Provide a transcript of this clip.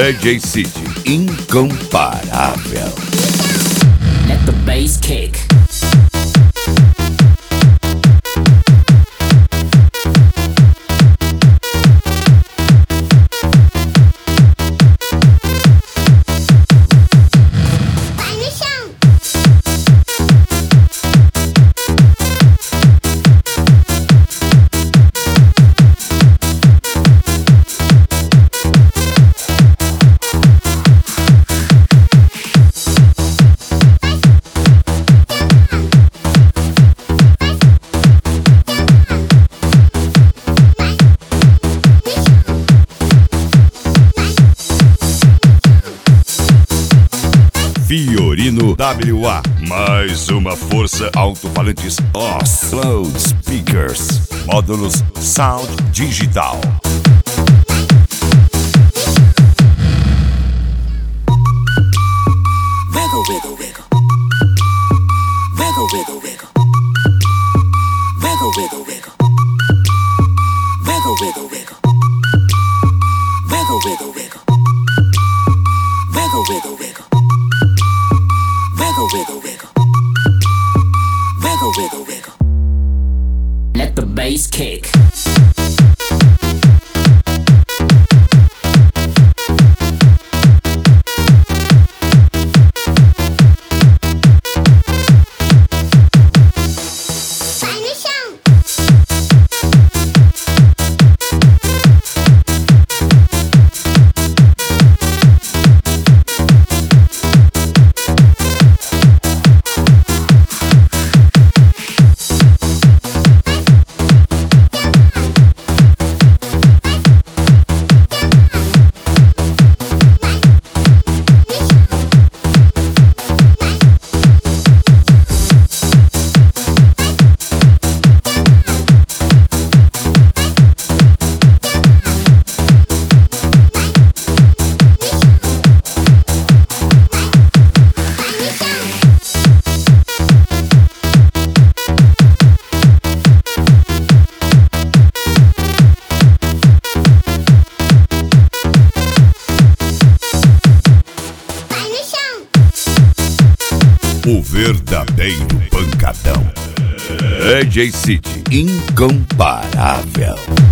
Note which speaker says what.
Speaker 1: AJ City, incomparável.
Speaker 2: Let the bass kick.
Speaker 1: Fiorino WA, mais uma força alto-falantes OS Loudspeakers, módulos Sound Digital.
Speaker 2: Wiggle, wiggle, wiggle. Wiggle, wiggle, wiggle. Wiggle, wiggle, wiggle. Wiggle, wiggle, wiggle. Wiggle, wiggle, wiggle. Wiggle, wiggle, wiggle. Wiggle, wiggle, wiggle. Wiggle, wiggle, wiggle. Let the bass kick.
Speaker 1: O verdadeiro pancadão. AJ City, incomparável.